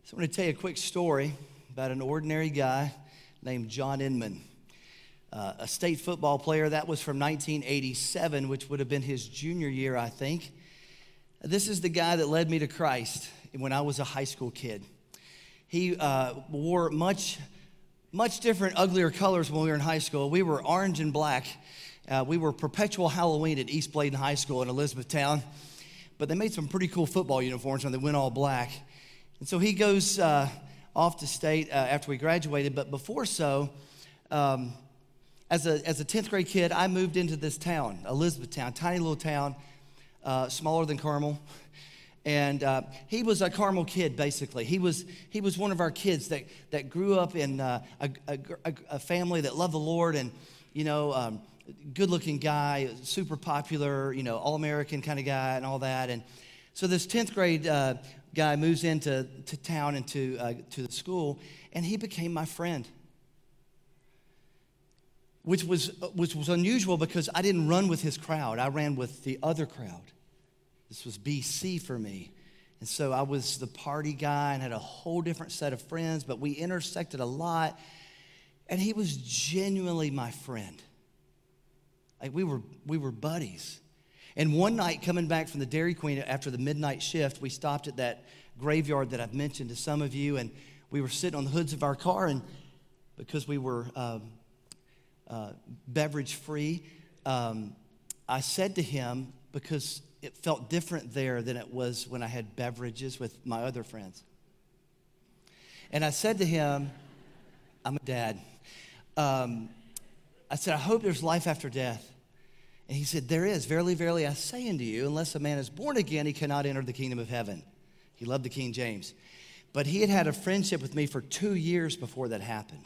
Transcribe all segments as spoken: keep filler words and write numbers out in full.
So I'm going to tell you a quick story about an ordinary guy named John Inman, uh, a state football player. That was from nineteen eighty-seven, which would have been his junior year, I think. This is the guy that led me to Christ when I was a high school kid. He uh, wore much, much different, uglier colors when we were in high school. We were orange and black. Uh, we were perpetual Halloween at East Bladen High School in Elizabethtown. But they made some pretty cool football uniforms when they went all black. And so he goes uh, off to state uh, after we graduated. But before so, um, as a as a tenth grade kid, I moved into this town, Elizabethtown, tiny little town, uh, smaller than Carmel. And uh, he was a Carmel kid, basically. He was he was one of our kids that that grew up in uh, a, a, a family that loved the Lord, and you know, um, good-looking guy, super popular, you know, all-American kind of guy, and all that. And so this tenth grade uh, guy moves into to town and to uh, to the school, and he became my friend, which was which was unusual because I didn't run with his crowd. I ran with the other crowd. This was B C for me. And so I was the party guy and had a whole different set of friends, but we intersected a lot. And he was genuinely my friend. Like we were we were buddies. And one night coming back from the Dairy Queen after the midnight shift, we stopped at that graveyard that I've mentioned to some of you, and we were sitting on the hoods of our car, and because we were um, uh, beverage free, um, I said to him, because it felt different there than it was when I had beverages with my other friends. And I said to him, I'm a dad. Um, I said, I hope there's life after death. And he said, there is. Verily, verily, I say unto you, unless a man is born again, he cannot enter the kingdom of heaven. He loved the King James. But he had had a friendship with me for two years before that happened.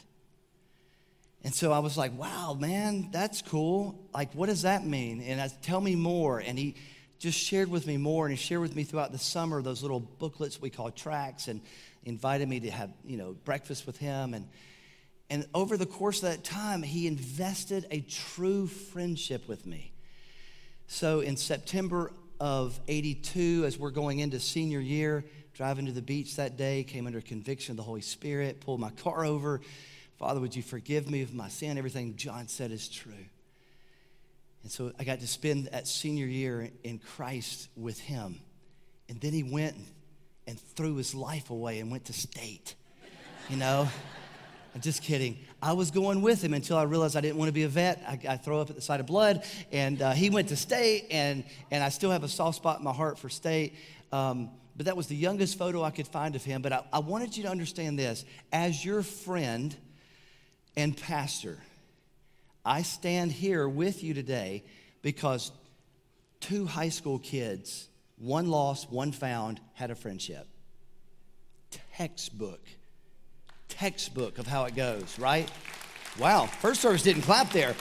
And so I was like, wow, man, that's cool. Like, what does that mean? And I tell me more. And he just shared with me more, and he shared with me throughout the summer those little booklets we call tracts, and invited me to have, you know, breakfast with him. And and over the course of that time, he invested a true friendship with me. So in September of eighty-two, as we're going into senior year, driving to the beach that day, came under conviction of the Holy Spirit, pulled my car over. Father, would you forgive me of my sin? Everything John said is true. And so I got to spend that senior year in Christ with him. And then he went and threw his life away and went to state, you know? I'm just kidding. I was going with him until I realized I didn't want to be a vet. I, I throw up at the sight of blood. And uh, he went to state, and, and I still have a soft spot in my heart for state. Um, but that was the youngest photo I could find of him. But I, I wanted you to understand this. As your friend and pastor, I stand here with you today because two high school kids, one lost, one found, had a friendship. Textbook. Textbook of how it goes, right? Wow, first service didn't clap there.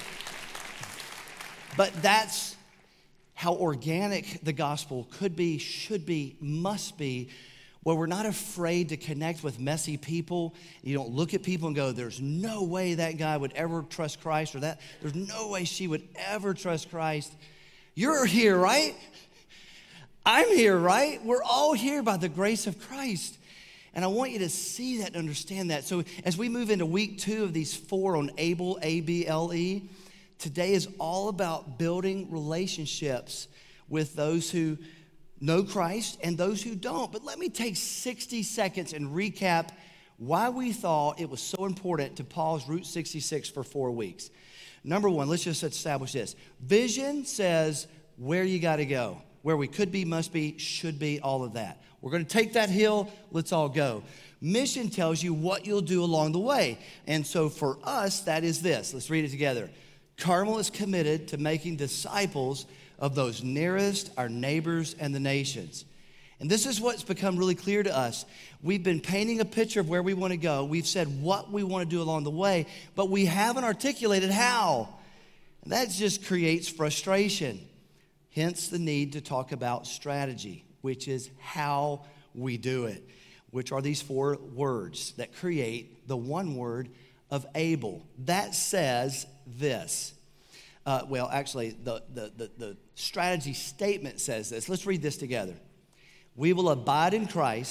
But that's how organic the gospel could be, should be, must be, where we're not afraid to connect with messy people. You don't look at people and go, there's no way that guy would ever trust Christ, or that there's no way she would ever trust Christ. You're here, right? I'm here, right? We're all here by the grace of Christ. And I want you to see that and understand that. So as we move into week two of these four on Able, A B L E, today is all about building relationships with those who know Christ and those who don't. But let me take sixty seconds and recap why we thought it was so important to pause Route sixty-six for four weeks. Number one, let's just establish this. Vision says where you got to go, where we could be, must be, should be, all of that. We're going to take that hill. Let's all go. Mission tells you what you'll do along the way. And so for us, that is this. Let's read it together. Carmel is committed to making disciples of those nearest, our neighbors, and the nations. And this is what's become really clear to us. We've been painting a picture of where we want to go. We've said what we want to do along the way, but we haven't articulated how. And that just creates frustration. Hence the need to talk about strategy, which is how we do it, which are these four words that create the one word of able. That says this. Uh, well, actually, the, the, the, the strategy statement says this. Let's read this together. We will abide in Christ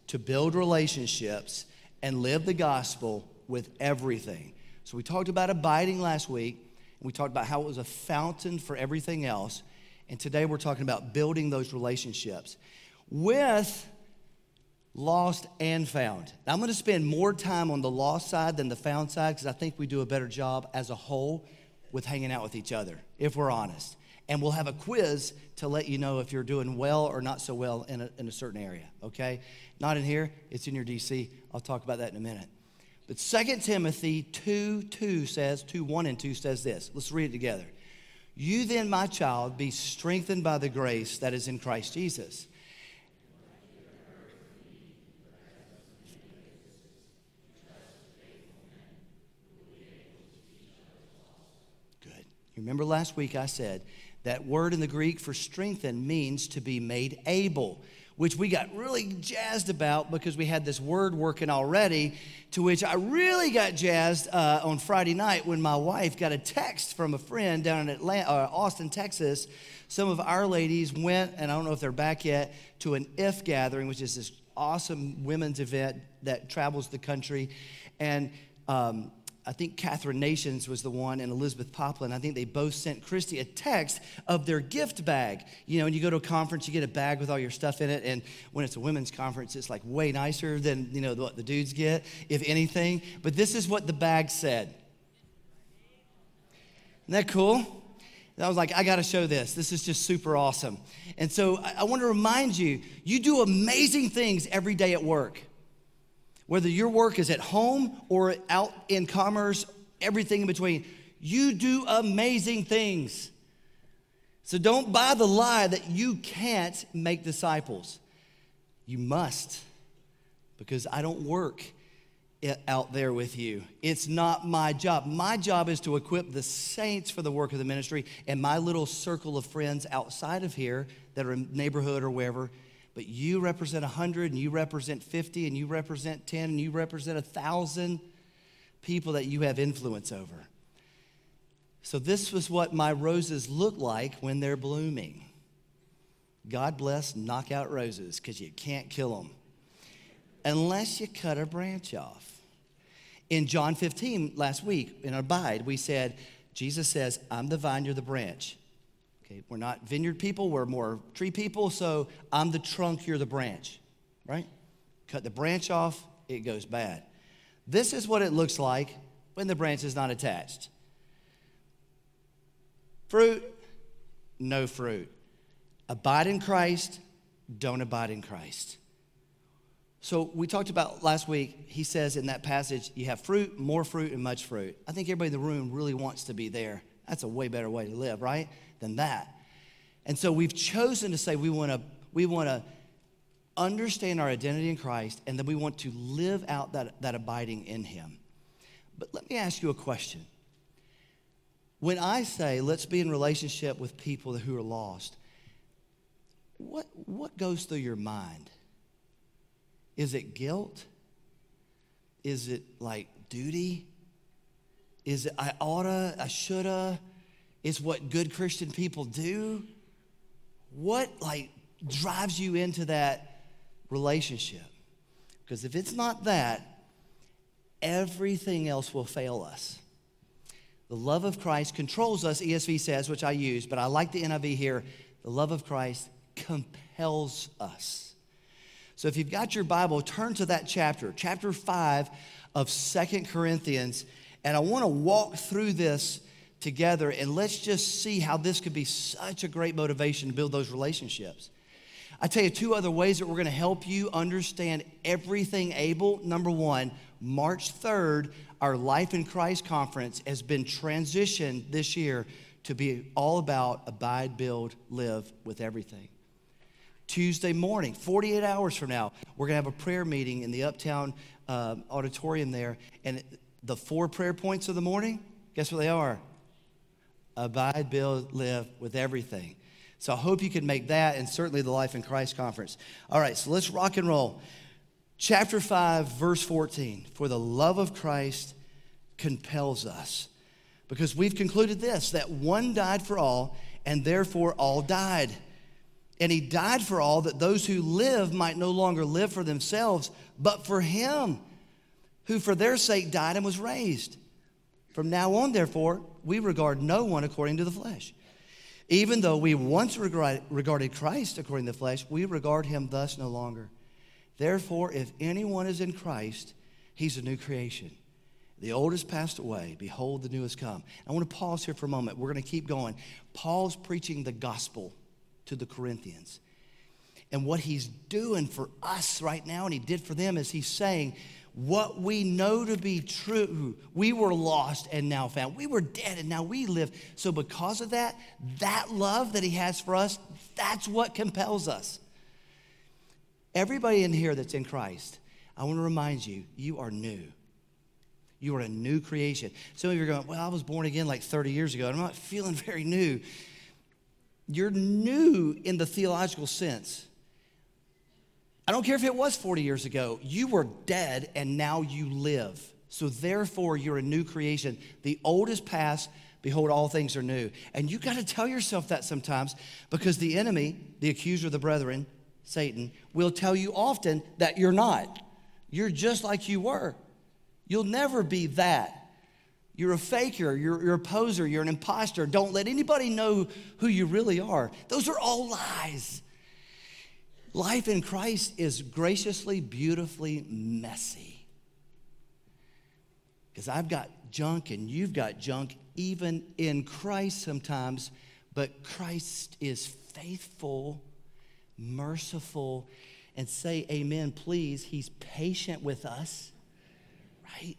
to build relationships and live the gospel with everything. So we talked about abiding last week, and we talked about how it was a fountain for everything else. And today we're talking about building those relationships with lost and found. Now, I'm going to spend more time on the lost side than the found side because I think we do a better job as a whole with hanging out with each other, if we're honest. And we'll have a quiz to let you know if you're doing well or not so well in a, in a certain area, okay? Not in here, it's in your D C. I'll talk about that in a minute. But Second Timothy two two says, two one and two says this. Let's read it together. You then, my child, be strengthened by the grace that is in Christ Jesus. Remember last week I said that word in the Greek for strengthen means to be made able, which we got really jazzed about because we had this word working already, to which I really got jazzed uh, on Friday night when my wife got a text from a friend down in Atlanta, uh, Austin, Texas. Some of our ladies went, and I don't know if they're back yet, to an I F gathering, which is this awesome women's event that travels the country. And um, I think Catherine Nations was the one, and Elizabeth Poplin. I think they both sent Christy a text of their gift bag. You know, when you go to a conference, you get a bag with all your stuff in it, and when it's a women's conference, it's like way nicer than, you know, what the dudes get, if anything. But this is what the bag said. Isn't that cool? And I was like, I got to show this. This is just super awesome. And so I, I want to remind you, you do amazing things every day at work. Whether your work is at home or out in commerce, everything in between, you do amazing things. So don't buy the lie that you can't make disciples. You must, because I don't work out there with you. It's not my job. My job is to equip the saints for the work of the ministry and my little circle of friends outside of here that are in neighborhood or wherever. But you represent one hundred, and you represent fifty, and you represent ten, and you represent one thousand people that you have influence over. So this was what my roses look like when they're blooming. God bless knockout roses, because you can't kill them unless you cut a branch off. In John fifteen last week, in Abide, we said, Jesus says, I'm the vine, you're the branch. Okay, we're not vineyard people, we're more tree people, so I'm the trunk, you're the branch, right? Cut the branch off, it goes bad. This is what it looks like when the branch is not attached. Fruit, no fruit. Abide in Christ, don't abide in Christ. So we talked about last week, he says in that passage, you have fruit, more fruit, and much fruit. I think everybody in the room really wants to be there. That's a way better way to live, right? Than that. And so we've chosen to say we want to we want to understand our identity in Christ, and then we want to live out that, that abiding in him. But let me ask you a question. When I say let's be in relationship with people who are lost, what what goes through your mind? Is it guilt? Is it like duty? Is it I oughta, I shoulda? Is what good Christian people do? What like drives you into that relationship? Because if it's not that, everything else will fail us. The love of Christ controls us, E S V says, which I use, but I like the N I V here. The love of Christ compels us. So if you've got your Bible, turn to that chapter, chapter five of Second Corinthians, and I want to walk through this together, and let's just see how this could be such a great motivation to build those relationships. I tell you two other ways that we're going to help you understand everything able. Number one, March third, our Life in Christ conference has been transitioned this year to be all about abide, build, live with everything. Tuesday morning, forty-eight hours from now, we're going to have a prayer meeting in the Uptown uh, auditorium there, and the four prayer points of the morning, guess what they are? Abide, build, live with everything. So I hope you can make that, and certainly the Life in Christ conference. All right, so let's rock and roll. Chapter five, verse fourteen. For the love of Christ compels us. Because we've concluded this, that one died for all, and therefore all died. And he died for all, that those who live might no longer live for themselves, but for him who for their sake died and was raised. From now on, therefore, we regard no one according to the flesh. Even though we once regarded Christ according to the flesh, we regard him thus no longer. Therefore, if anyone is in Christ, he's a new creation. The old has passed away. Behold, the new has come. I want to pause here for a moment. We're going to keep going. Paul's preaching the gospel to the Corinthians. And what he's doing for us right now, and he did for them, is he's saying, what we know to be true, we were lost and now found. We were dead and now we live. So because of that, that love that he has for us, that's what compels us. Everybody in here that's in Christ, I want to remind you, you are new. You are a new creation. Some of you are going, well, I was born again like thirty years ago, and I'm not feeling very new. You're new in the theological sense. I don't care if it was forty years ago. You were dead and now you live. So therefore, you're a new creation. The old is past. Behold, all things are new. And you got to tell yourself that sometimes, because the enemy, the accuser of the brethren, Satan, will tell you often that you're not. You're just like you were. You'll never be that. You're a faker, you're, you're a poser, you're an imposter. Don't let anybody know who you really are. Those are all lies. Life in Christ is graciously, beautifully messy. Because I've got junk and you've got junk even in Christ sometimes, but Christ is faithful, merciful, and say amen, please. He's patient with us, right?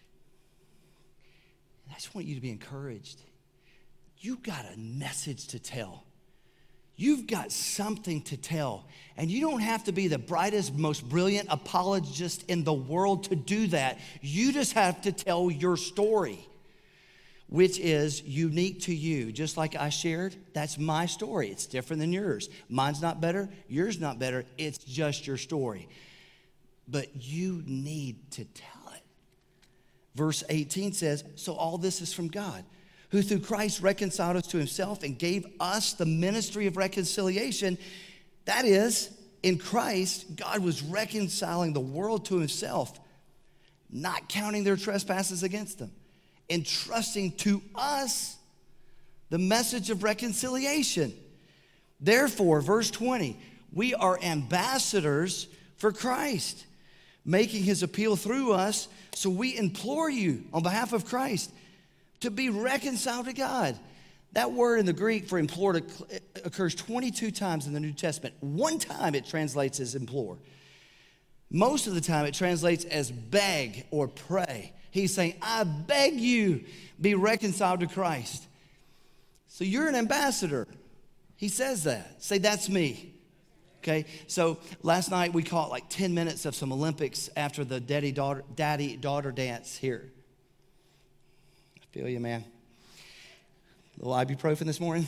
I just want you to be encouraged. You've got a message to tell. You've got something to tell. And you don't have to be the brightest, most brilliant apologist in the world to do that. You just have to tell your story, which is unique to you. Just like I shared, that's my story. It's different than yours. Mine's not better, yours not better. It's just your story. But you need to tell it. Verse eighteen says, so all this is from God, who through Christ reconciled us to himself and gave us the ministry of reconciliation. That is, in Christ, God was reconciling the world to himself, not counting their trespasses against them, entrusting to us the message of reconciliation. Therefore, verse twenty, we are ambassadors for Christ, making his appeal through us. So we implore you on behalf of Christ to be reconciled to God. That word in the Greek for implore occurs twenty-two times in the New Testament. One time it translates as implore. Most of the time it translates as beg or pray. He's saying, I beg you, be reconciled to Christ. So you're an ambassador. He says that. Say, that's me. Okay, so last night we caught like ten minutes of some Olympics after the daddy-daughter daddy-daughter dance here. I feel you, man. A little ibuprofen this morning.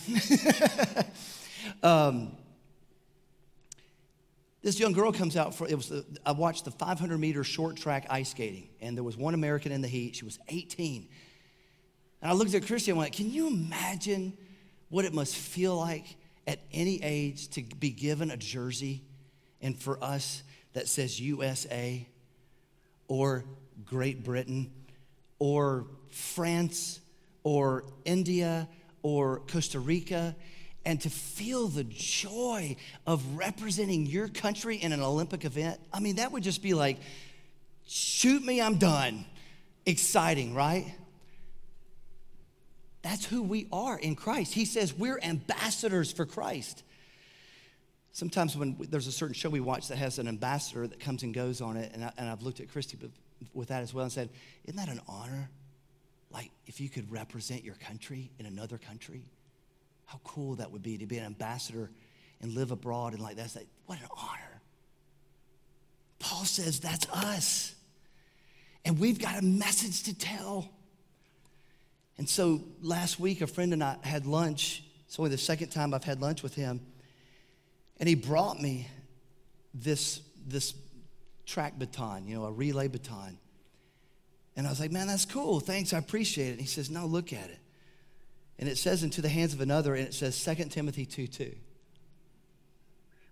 um, this young girl comes out for, it was, the, I watched the five hundred meter short track ice skating, and there was one American in the heat. She was eighteen. And I looked at Christy and went, can you imagine what it must feel like at any age to be given a jersey and for us that says U S A or Great Britain or France or India or Costa Rica, and to feel the joy of representing your country in an Olympic event? I mean, that would just be like, shoot me, I'm done. Exciting, right? That's who we are in Christ. He says we're ambassadors for Christ. Sometimes when there's a certain show we watch that has an ambassador that comes and goes on it, and, I, and I've looked at Christy with that as well and said, isn't that an honor? Like if you could represent your country in another country, how cool that would be to be an ambassador and live abroad and like that's like, what an honor. Paul says that's us. And we've got a message to tell. And so last week, a friend and I had lunch. It's only the second time I've had lunch with him. And he brought me this, this track baton, you know, a relay baton. And I was like, man, that's cool. Thanks, I appreciate it. And he says, no, look at it. And it says, into the hands of another, and it says Second Timothy two two.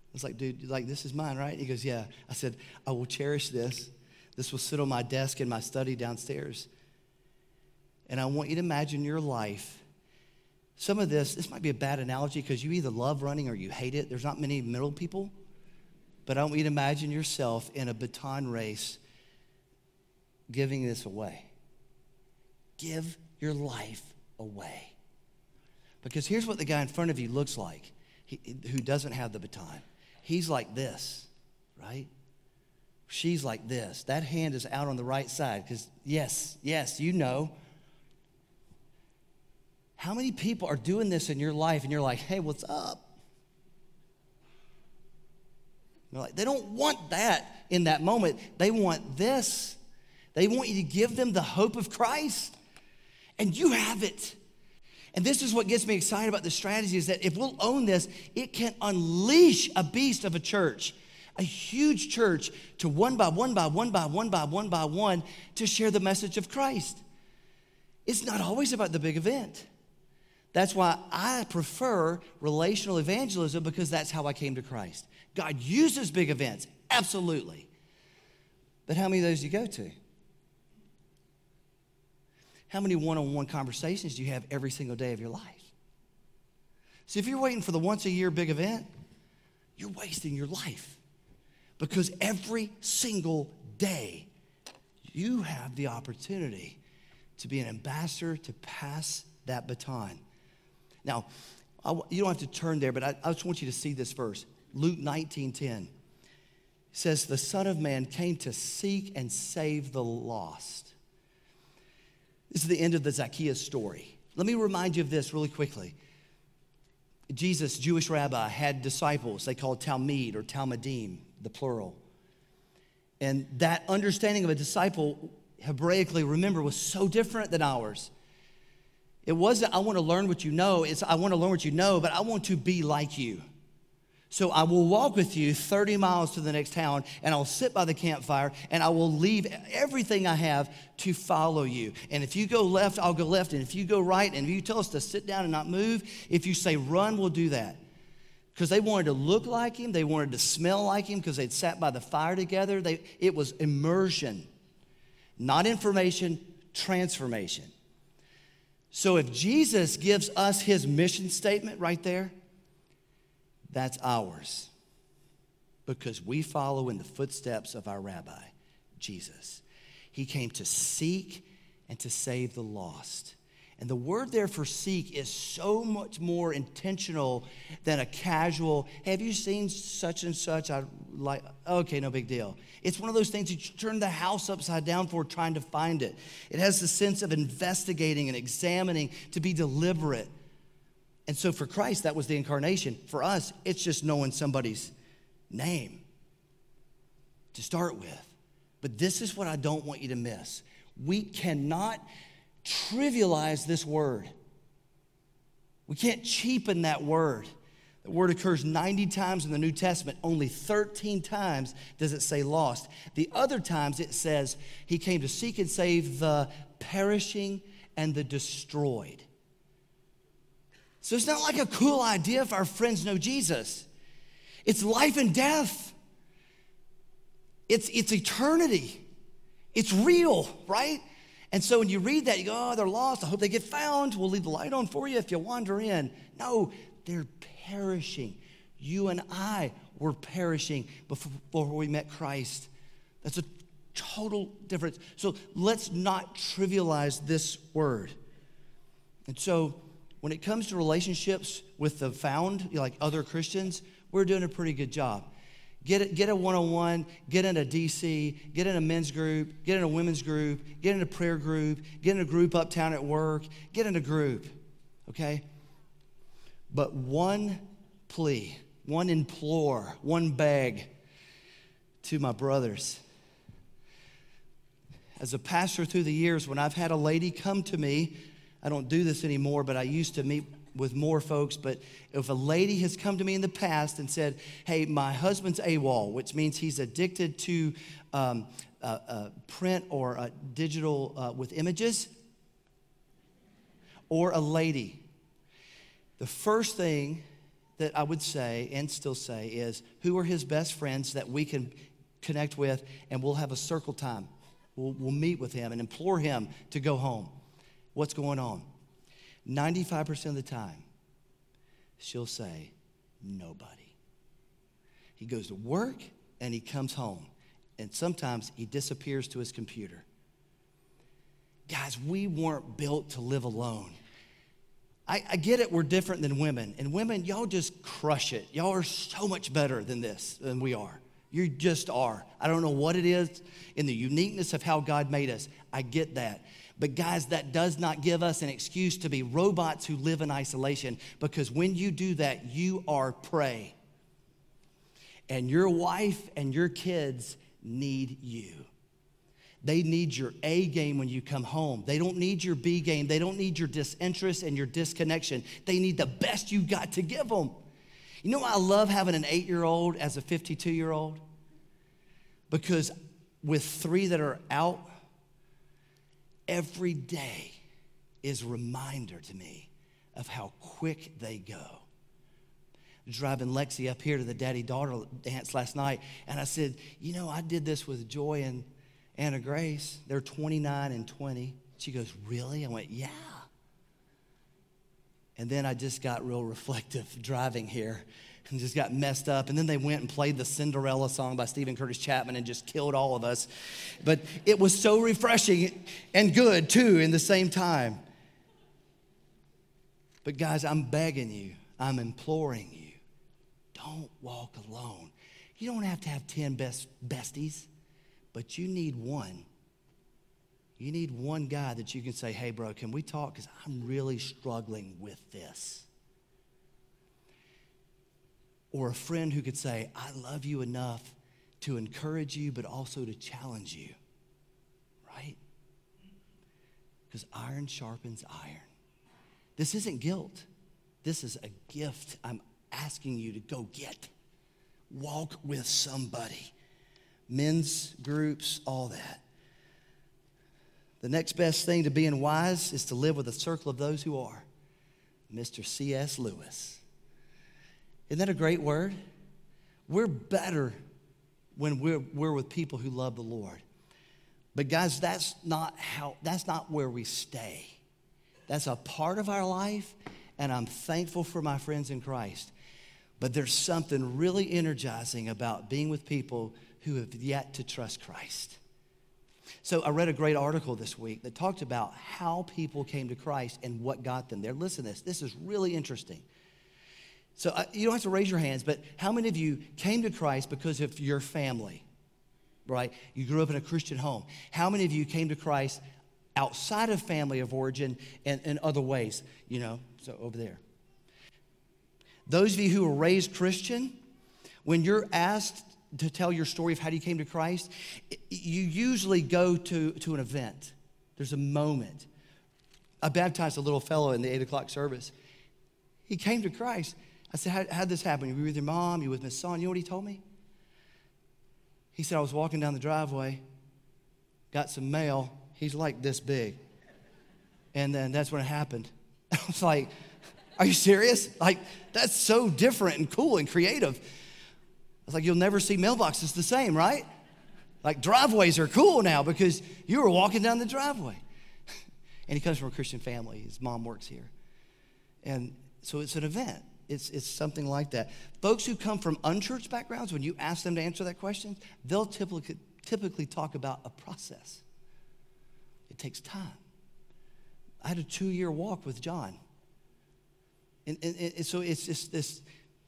was like, dude, like, this is mine, right? He goes, yeah. I said, I will cherish this. This will sit on my desk in my study downstairs. And I want you to imagine your life. Some of this, this might be a bad analogy because you either love running or you hate it. There's not many middle people. But I want you to imagine yourself in a baton race giving this away. Give your life away. Because here's what the guy in front of you looks like, he, who doesn't have the baton. He's like this, right? She's like this. That hand is out on the right side because, yes, yes, you know. How many people are doing this in your life and you're like, hey, what's up? They're like, they don't want that in that moment. They want this. They want you to give them the hope of Christ. And you have it. And this is what gets me excited about the strategy is that if we'll own this, it can unleash a beast of a church, a huge church to one by one by one by one by one by one to share the message of Christ. It's not always about the big event. That's why I prefer relational evangelism because that's how I came to Christ. God uses big events, absolutely. But how many of those do you go to? How many one-on-one conversations do you have every single day of your life? See, if you're waiting for the once-a-year big event, you're wasting your life. Because every single day, you have the opportunity to be an ambassador to pass that baton. Now, I, you don't have to turn there, but I, I just want you to see this verse. Luke nineteen ten says, the Son of Man came to seek and save the lost. This is the end of the Zacchaeus story. Let me remind you of this really quickly. Jesus, Jewish rabbi, had disciples they called Talmud or Talmudim, the plural. And that understanding of a disciple, Hebraically, remember, was so different than ours. It wasn't, I want to learn what you know. It's, I want to learn what you know, but I want to be like you. So I will walk with you thirty miles to the next town, and I'll sit by the campfire, and I will leave everything I have to follow you. And if you go left, I'll go left. And if you go right, and if you tell us to sit down and not move, if you say run, we'll do that. Because they wanted to look like him. They wanted to smell like him because they'd sat by the fire together. They, it was immersion, not information, transformation. So if Jesus gives us his mission statement right there, that's ours because we follow in the footsteps of our rabbi, Jesus. He came to seek and to save the lost. And the word there for seek is so much more intentional than a casual, hey, have you seen such and such? I like, okay, no big deal. It's one of those things that you turn the house upside down for trying to find it. It has the sense of investigating and examining, to be deliberate. And so for Christ, that was the incarnation. For us, it's just knowing somebody's name to start with. But this is what I don't want you to miss. We cannot trivialize this word. We can't cheapen that word. The word occurs ninety times in the New Testament. Only thirteen times does it say lost. The other times it says he came to seek and save the perishing and the destroyed. So it's not like a cool idea if our friends know Jesus. It's life and death. It's, it's eternity. It's real, right? And so when you read that, you go, oh, they're lost. I hope they get found. We'll leave the light on for you if you wander in. No, they're perishing. You and I were perishing before we met Christ. That's a total difference. So let's not trivialize this word. And so when it comes to relationships with the found, you know, like other Christians, we're doing a pretty good job. Get a, get a one-on-one, get in a D C, get in a men's group, get in a women's group, get in a prayer group, get in a group uptown at work, get in a group, okay? But one plea, one implore, one beg to my brothers. As a pastor through the years, when I've had a lady come to me, I don't do this anymore, but I used to meet with more folks. But if a lady has come to me in the past and said, hey, my husband's AWOL, which means he's addicted to um, uh, uh, print or uh, digital uh, with images, or a lady, the first thing that I would say and still say is, who are his best friends that we can connect with, and we'll have a circle time. We'll, we'll meet with him and implore him to go home. What's going on? ninety-five percent of the time, she'll say, nobody. He goes to work and he comes home. And sometimes he disappears to his computer. Guys, we weren't built to live alone. I, I get it, we're different than women. And women, y'all just crush it. Y'all are so much better than this, than we are. You just are. I don't know what it is in the uniqueness of how God made us. I get that. But guys, that does not give us an excuse to be robots who live in isolation, because when you do that, you are prey. And your wife and your kids need you. They need your A game when you come home. They don't need your B game. They don't need your disinterest and your disconnection. They need the best you got to give them. You know, I love having an eight-year-old as a fifty-two-year-old, because with three that are out, every day is a reminder to me of how quick they go. Driving Lexi up here to the daddy-daughter dance last night, and I said, you know, I did this with Joy and Anna Grace. They're twenty-nine and twenty. She goes, really? I went, yeah. And then I just got real reflective driving here and just got messed up. And then they went and played the Cinderella song by Stephen Curtis Chapman and just killed all of us. But it was so refreshing and good, too, in the same time. But guys, I'm begging you, I'm imploring you, don't walk alone. You don't have to have ten best besties, but you need one. You need one guy that you can say, hey, bro, can we talk? Because I'm really struggling with this. Or a friend who could say, I love you enough to encourage you, but also to challenge you, right? Because iron sharpens iron. This isn't guilt. This is a gift I'm asking you to go get. Walk with somebody. Men's groups, all that. The next best thing to being wise is to live with a circle of those who are. Mister C S Lewis. Isn't that a great word? We're better when we're, we're with people who love the Lord. But guys, that's not how, that's not where we stay. That's a part of our life, and I'm thankful for my friends in Christ. But there's something really energizing about being with people who have yet to trust Christ. So I read a great article this week that talked about how people came to Christ and what got them there. Listen to this. This is really interesting. So uh, you don't have to raise your hands, but how many of you came to Christ because of your family, right? You grew up in a Christian home. How many of you came to Christ outside of family of origin and in other ways, you know, so over there? Those of you who were raised Christian, when you're asked to tell your story of how you came to Christ, you usually go to, to an event. There's a moment. I baptized a little fellow in the eight o'clock service. He came to Christ. I said, how, how'd this happen? You were with your mom, you were with Miss Son. You know what he told me? He said, I was walking down the driveway, got some mail. He's like this big. And then that's when it happened. I was like, are you serious? Like, that's so different and cool and creative. I was like, you'll never see mailboxes the same, right? Like, driveways are cool now because you were walking down the driveway. And he comes from a Christian family. His mom works here. And so it's an event. It's, it's something like that. Folks who come from unchurched backgrounds, when you ask them to answer that question, they'll typically, typically talk about a process. It takes time. I had a two-year walk with John. And, and, and so it's just this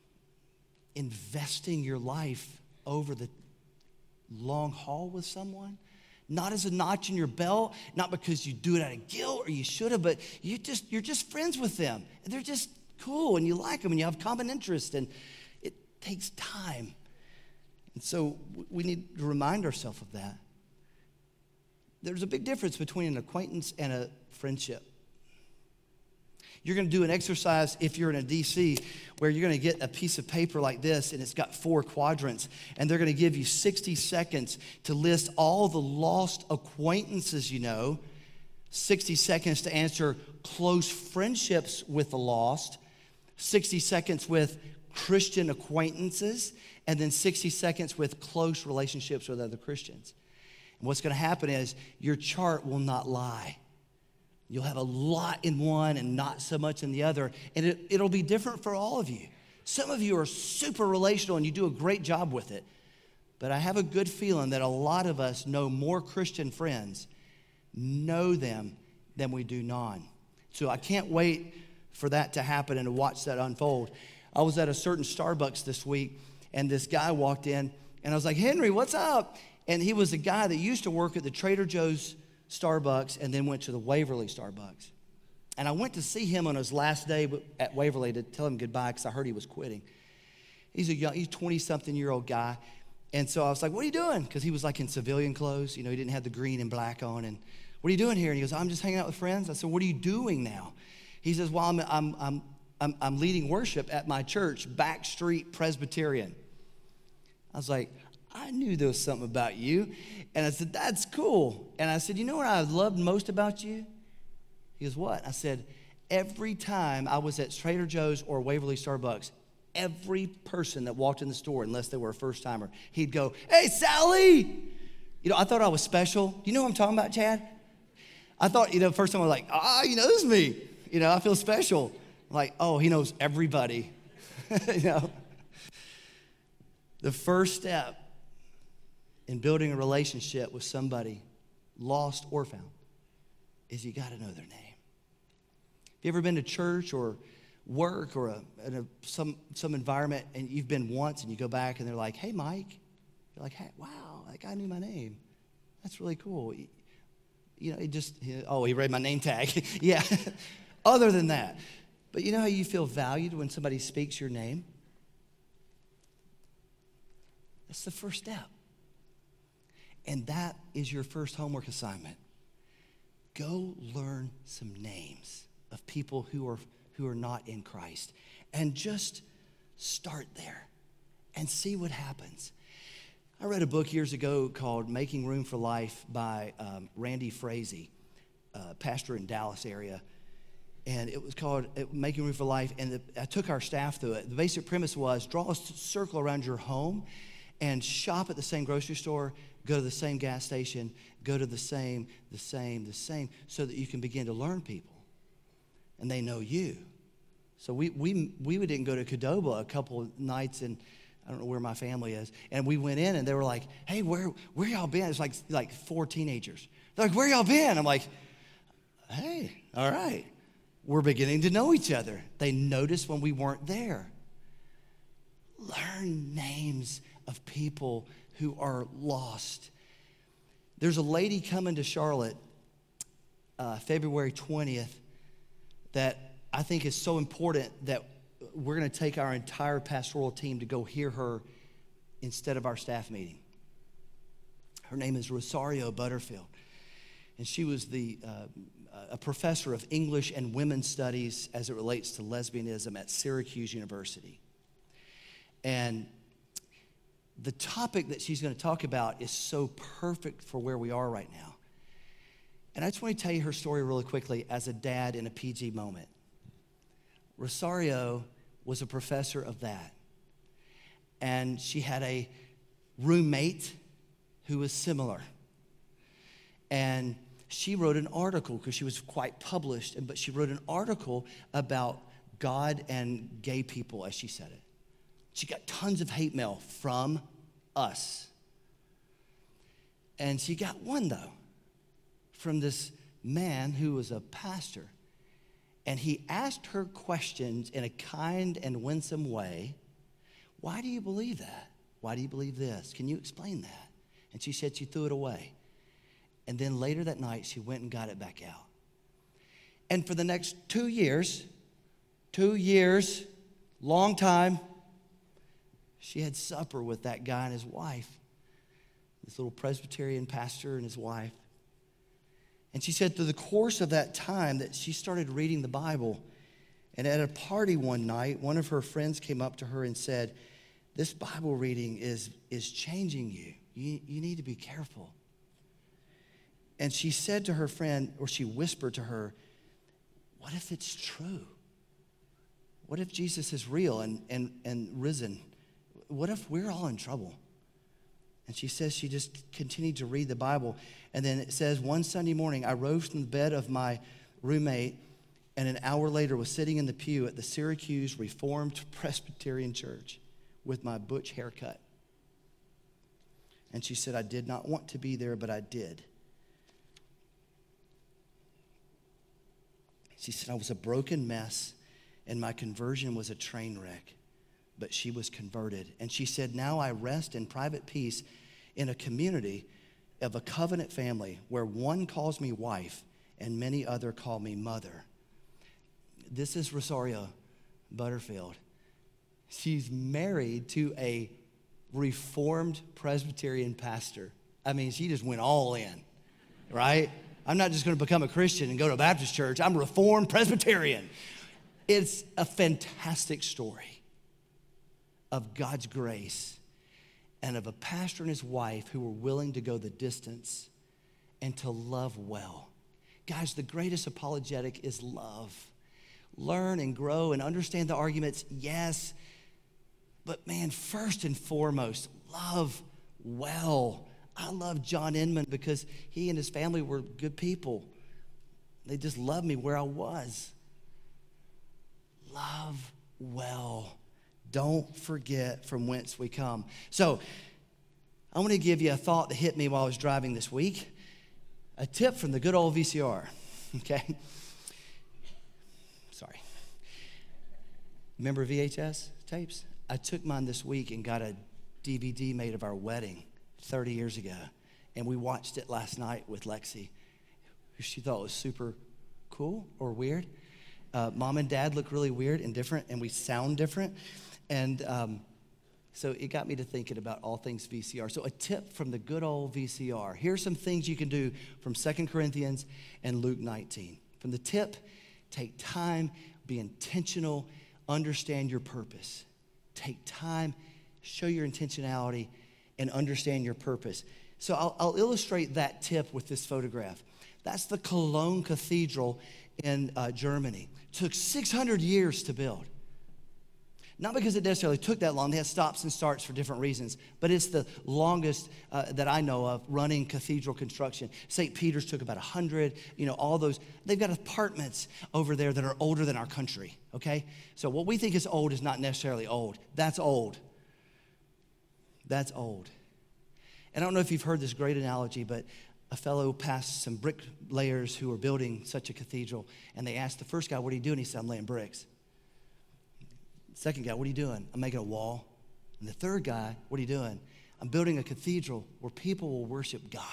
investing your life over the long haul with someone, not as a notch in your belt, not because you do it out of guilt or you should have, but you just, you're just friends with them. And they're just cool and you like them and you have common interest, and it takes time. And so we need to remind ourselves of that. There's a big difference between an acquaintance and a friendship. You're going to do an exercise if you're in a D C where you're going to get a piece of paper like this, and it's got four quadrants, and they're going to give you sixty seconds to list all the lost acquaintances you know, sixty seconds to answer close friendships with the lost, sixty seconds with Christian acquaintances, and then sixty seconds with close relationships with other Christians. And what's going to happen is your chart will not lie. You'll have a lot in one and not so much in the other, and it, it'll be different for all of you. Some of you are super relational and you do a great job with it, but I have a good feeling that a lot of us know more Christian friends, know them, than we do non. So I can't wait for that to happen and to watch that unfold. I was at a certain Starbucks this week, and this guy walked in, and I was like, Henry, what's up? And he was a guy that used to work at the Trader Joe's Starbucks and then went to the Waverly Starbucks. And I went to see him on his last day at Waverly to tell him goodbye because I heard he was quitting. He's a young, he's twenty-something-year-old guy. And so I was like, what are you doing? Because he was like in civilian clothes. You know, he didn't have the green and black on. And what are you doing here? And he goes, I'm just hanging out with friends. I said, what are you doing now? He says, well, I'm, I'm, I'm, I'm, I'm leading worship at my church, Backstreet Presbyterian. I was like, I knew there was something about you. And I said, that's cool. And I said, you know what I loved most about you? He goes, what? I said, every time I was at Trader Joe's or Waverly Starbucks, every person that walked in the store, unless they were a first timer, he'd go, hey, Sally. You know, I thought I was special. You know what I'm talking about, Chad? I thought, you know, first time I was like, ah, he knows me. You know, I feel special. I'm like, oh, he knows everybody. You know, the first step in building a relationship with somebody, lost or found, is you got to know their name. Have you ever been to church or work or a, in a, some, some environment and you've been once and you go back and they're like, hey, Mike. You're like, hey, wow, that guy knew my name. That's really cool. You know, he just, he, oh, he read my name tag. Yeah, other than that. But you know how you feel valued when somebody speaks your name? That's the first step. And that is your first homework assignment. Go learn some names of people who are who are not in Christ. And just start there and see what happens. I read a book years ago called Making Room for Life by um, Randy Frazee, uh, pastor in Dallas area. And it was called Making Room for Life. And the, I took our staff through it. The basic premise was draw a circle around your home and shop at the same grocery store, go to the same gas station, go to the same, the same, the same, so that you can begin to learn people. And they know you. So we we we didn't go to Qdoba a couple of nights, and I don't know where my family is. And we went in, and they were like, "Hey, where where y'all been?" It's like like four teenagers. They're like, "Where y'all been?" I'm like, "Hey, all right." We're beginning to know each other. They noticed when we weren't there. Learn names of people who are lost. There's a lady coming to Charlotte uh, February twentieth that I think is so important that we're going to take our entire pastoral team to go hear her instead of our staff meeting. Her name is Rosario Butterfield, and she was the uh, a professor of English and women's studies as it relates to lesbianism at Syracuse University. And the topic that she's going to talk about is so perfect for where we are right now. And I just want to tell you her story really quickly as a dad in a P G moment. Rosario was a professor of that. And she had a roommate who was similar. And she wrote an article, because she was quite published, but she wrote an article about God and gay people, as she said it. She got tons of hate mail from us. And she got one, though, from this man who was a pastor. And he asked her questions in a kind and winsome way. Why do you believe that? Why do you believe this? Can you explain that? And she said she threw it away. And then later that night, she went and got it back out. And for the next two years, two years, long time, she had supper with that guy and his wife, this little Presbyterian pastor and his wife. And she said through the course of that time that she started reading the Bible. And at a party one night, one of her friends came up to her and said, this Bible reading is, is changing you. you. You need to be careful. And she said to her friend, or she whispered to her, what if it's true? what if Jesus is real and, and, and risen? What if we're all in trouble? And she says she just continued to read the Bible. And then it says, one Sunday morning, I rose from the bed of my roommate, and an hour later was sitting in the pew at the Syracuse Reformed Presbyterian Church with my butch haircut. And she said, I did not want to be there, but I did. She said, I was a broken mess, and my conversion was a train wreck, but she was converted. And she said, now I rest in private peace in a community of a covenant family where one calls me wife and many other call me mother. This is Rosario Butterfield. She's married to a Reformed Presbyterian pastor. I mean, she just went all in, right? I'm not just going to become a Christian and go to a Baptist church. I'm Reformed Presbyterian. It's a fantastic story of God's grace and of a pastor and his wife who were willing to go the distance and to love well. Guys, the greatest apologetic is love. Learn and grow and understand the arguments, yes. But man, first and foremost, love well. I love John Inman because he and his family were good people. They just loved me where I was. Love well. Don't forget from whence we come. So I want to give you a thought that hit me while I was driving this week. A tip from the good old V C R, okay? Sorry. Remember V H S tapes? I took mine this week and got a D V D made of our wedding thirty years ago. And we watched it last night with Lexi, who she thought was super cool or weird. Uh, Mom and Dad look really weird and different, and we sound different. And um, so it got me to thinking about all things V C R. So a tip from the good old V C R. Here's some things you can do from Second Corinthians and Luke nineteen. From the tip, take time, be intentional, understand your purpose. Take time, show your intentionality, and understand your purpose. So I'll, I'll illustrate that tip with this photograph. That's the Cologne Cathedral in uh, Germany. It took six hundred years to build. Not because it necessarily took that long. They had stops and starts for different reasons. But it's the longest uh, that I know of running cathedral construction. Saint Peter's took about one hundred. You know, all those. They've got apartments over there that are older than our country, okay? So what we think is old is not necessarily old. That's old. That's old. And I don't know if you've heard this great analogy, but a fellow passed some bricklayers who were building such a cathedral, and they asked the first guy, what are you doing? He said, I'm laying bricks. Second guy, what are you doing? I'm making a wall. And the third guy, what are you doing? I'm building a cathedral where people will worship God.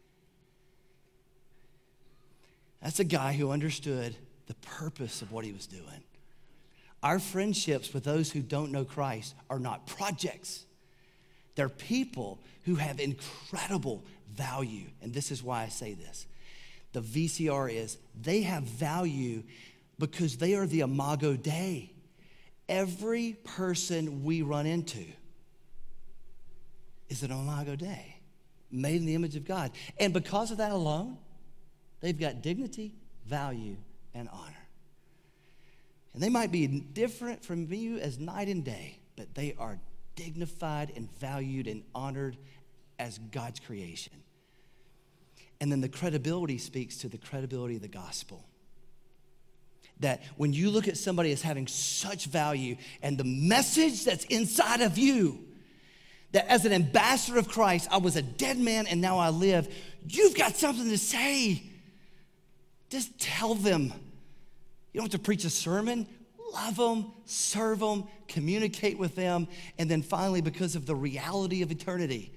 That's a guy who understood the purpose of what he was doing. Our friendships with those who don't know Christ are not projects. They're people who have incredible value. And this is why I say this. The V C R is, they have value because they are the imago Dei. Every person we run into is an imago Dei, made in the image of God. And because of that alone, they've got dignity, value, and honor. And they might be different from you as night and day, but they are dignified and valued and honored as God's creation. And then the credibility speaks to the credibility of the gospel. That when you look at somebody as having such value and the message that's inside of you, that as an ambassador of Christ, I was a dead man and now I live, you've got something to say. Just tell them. You don't have to preach a sermon. Love them, serve them, communicate with them, and then finally, because of the reality of eternity,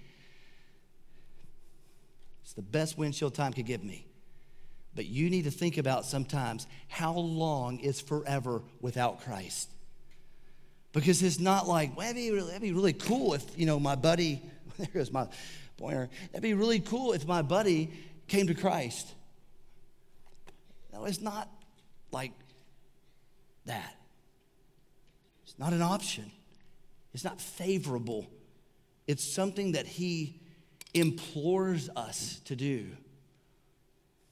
it's the best windshield time could give me. But you need to think about sometimes how long is forever without Christ. Because it's not like, well, that'd be really, that'd be really cool if, you know, my buddy, there goes my pointer, that'd be really cool if my buddy came to Christ. No, it's not like that. It's not an option. It's not favorable. It's something that he implores us to do.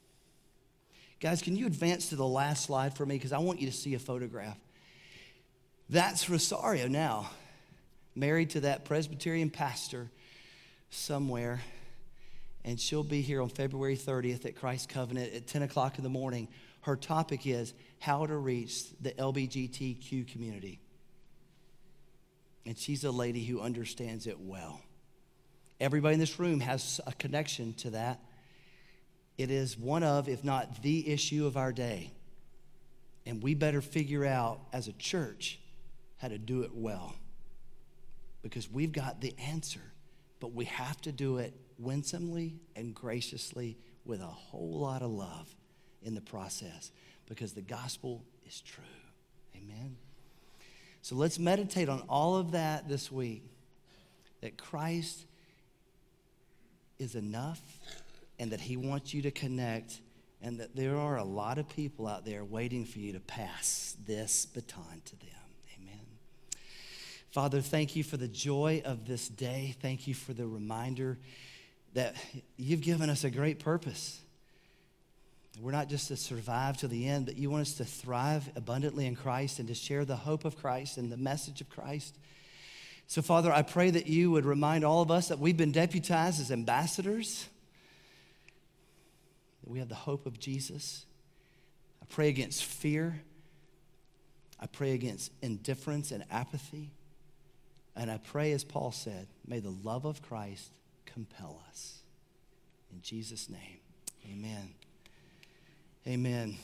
Guys, can you advance to the last slide for me? Because I want you to see a photograph. That's Rosario now, married to that Presbyterian pastor somewhere. And she'll be here on February thirtieth at Christ Covenant at ten o'clock in the morning. Her topic is how to reach the L G B T Q community. And she's a lady who understands it well. Everybody in this room has a connection to that. It is one of, if not the issue of our day. And we better figure out as a church how to do it well. Because we've got the answer, but we have to do it winsomely and graciously with a whole lot of love in the process, because the gospel is true. Amen. So let's meditate on all of that this week, that Christ is enough and that he wants you to connect, and that there are a lot of people out there waiting for you to pass this baton to them. Amen. Father, thank you for the joy of this day. Thank you for the reminder that you've given us a great purpose. We're not just to survive to the end, but you want us to thrive abundantly in Christ and to share the hope of Christ and the message of Christ. So, Father, I pray that you would remind all of us that we've been deputized as ambassadors, that we have the hope of Jesus. I pray against fear. I pray against indifference and apathy. And I pray, as Paul said, may the love of Christ compel us. In Jesus' name, amen. Amen.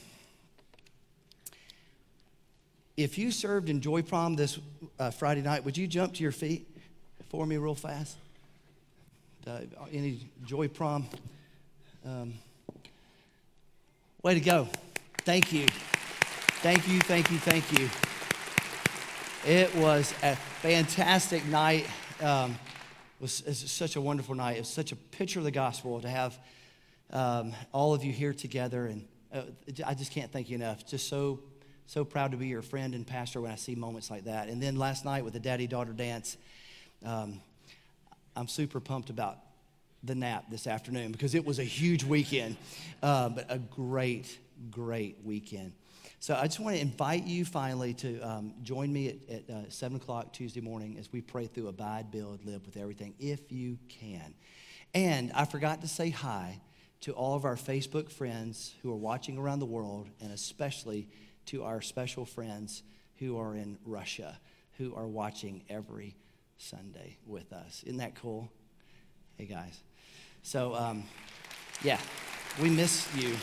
If you served in Joy Prom this uh, Friday night, would you jump to your feet for me real fast? Uh, any Joy Prom? Um, way to go. Thank you. Thank you, thank you, thank you. It was a fantastic night. Um, it was, it was such a wonderful night. It was such a picture of the gospel to have um, all of you here together. And uh, I just can't thank you enough. Just so, so proud to be your friend and pastor when I see moments like that. And then last night with the daddy-daughter dance, um, I'm super pumped about the nap this afternoon because it was a huge weekend, uh, but a great, great weekend. So I just want to invite you finally to um, join me at, at uh, seven o'clock Tuesday morning as we pray through Abide, Build, Live with Everything, if you can. And I forgot to say hi to all of our Facebook friends who are watching around the world, and especially to our special friends who are in Russia, who are watching every Sunday with us. Isn't that cool? Hey, guys. So, um, yeah, we miss you.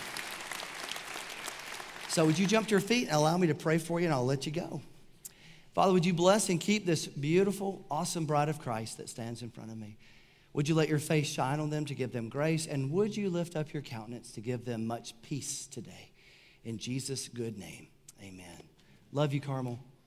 So would you jump to your feet and allow me to pray for you, and I'll let you go. Father, would you bless and keep this beautiful, awesome bride of Christ that stands in front of me? Would you let your face shine on them to give them grace? And would you lift up your countenance to give them much peace today? In Jesus' good name, amen. Love you, Carmel.